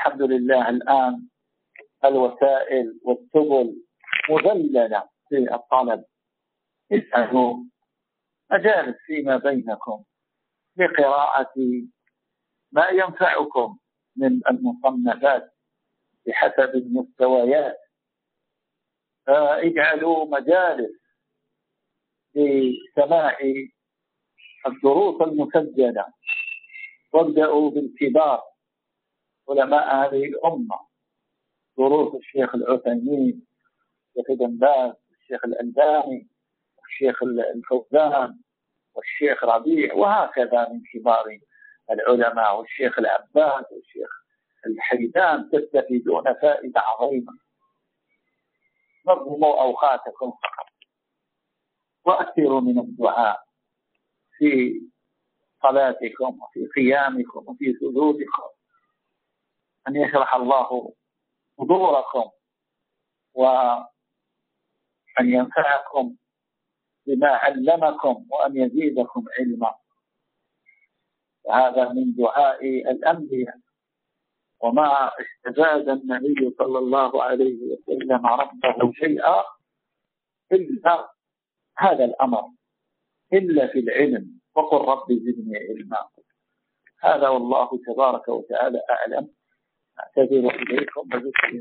والحمد لله الآن الوسائل والسبل مذللة في الطلب. اسألوا مجالس فيما بينكم لقراءة ما ينفعكم من المصنفات بحسب المستويات، فاجعلوا مجالس لسماع الدروس المسجلة، وابدأوا بالكبار علماء هذه الأمة، دروس الشيخ العثيمين، الشيخ بن باز، الشيخ الألباني، الشيخ الفوزان، والشيخ ربيع، وهكذا من كبار العلماء، والشيخ العباس والشيخ الحيدان، تستفيدون فائدة عظيمة. نظموا أوقاتكم فقط، وأكثروا من الدعاء في صلاتكم وفي قيامكم وفي سجودكم، أن يشرح الله صدوركم وأن ينفعكم بما علمكم وأن يزيدكم علما. هذا من دعاء الأنبياء، وما استزاد النبي صلى الله عليه وسلم ربه شيئا إلا هذا الأمر، إلا في العلم، وقل رب زدني علما. هذا والله تبارك وتعالى أعلم. أعتذر إليكم